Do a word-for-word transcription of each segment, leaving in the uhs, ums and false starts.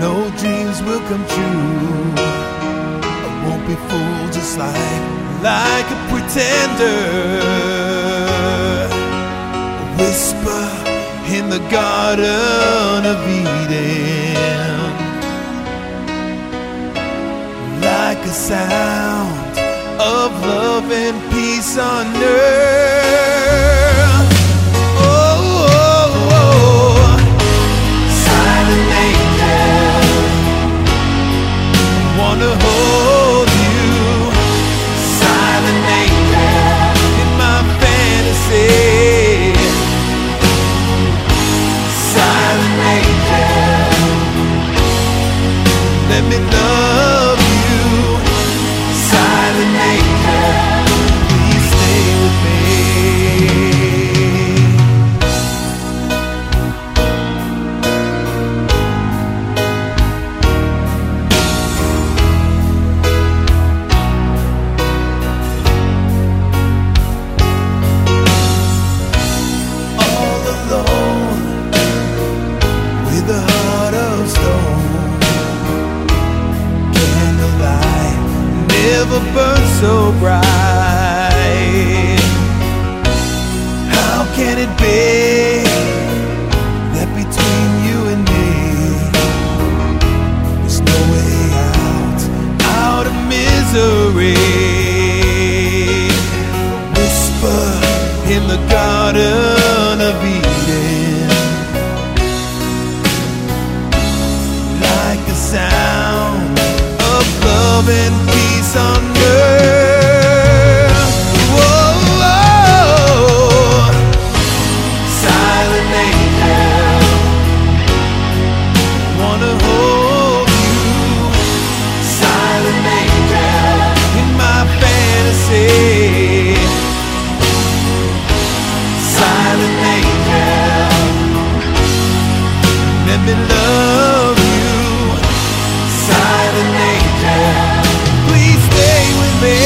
know dreams will come true. I won't be fooled just like, like a pretender. A whisper in the Garden of Eden, like a sound of love and peace on earth. Oh, oh, oh. Silent angel, I wanna hold you. Silent angel, in my fantasy. Silent angel, let me love you. Silent angel, please stay with me. All alone with a heart of stone, candlelight never burned so bright. How can it be that between you and me there's no way out, out of misery? A whisper in the Garden of Eden, like a sound of love and peace on earth. Whoa, whoa. Silent angel, wanna hold you. Silent angel, in my fantasy. Silent angel, let me love you. Silent angel, please stay with me.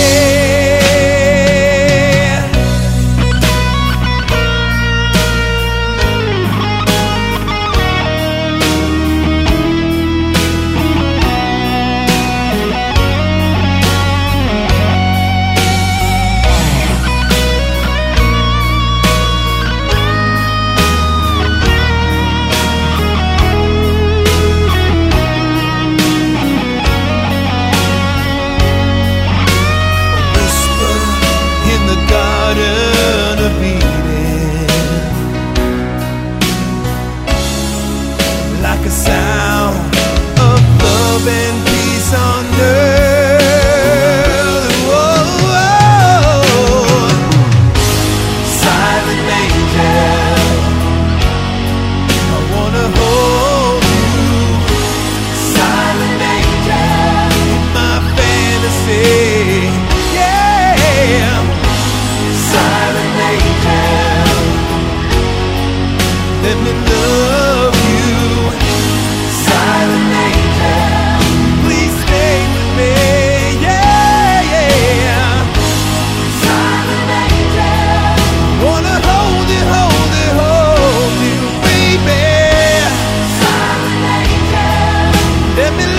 Garden of Eden, like a sound of love and peace on earth. Whoa, whoa. Silent angel, I wanna hold you. Silent angel, in my fantasy. Yeah. Silent angel, let me love you. Silent angel, please stay with me. Yeah, yeah. Silent angel, wanna hold you, hold you, hold you, baby. Silent angel, let me love you.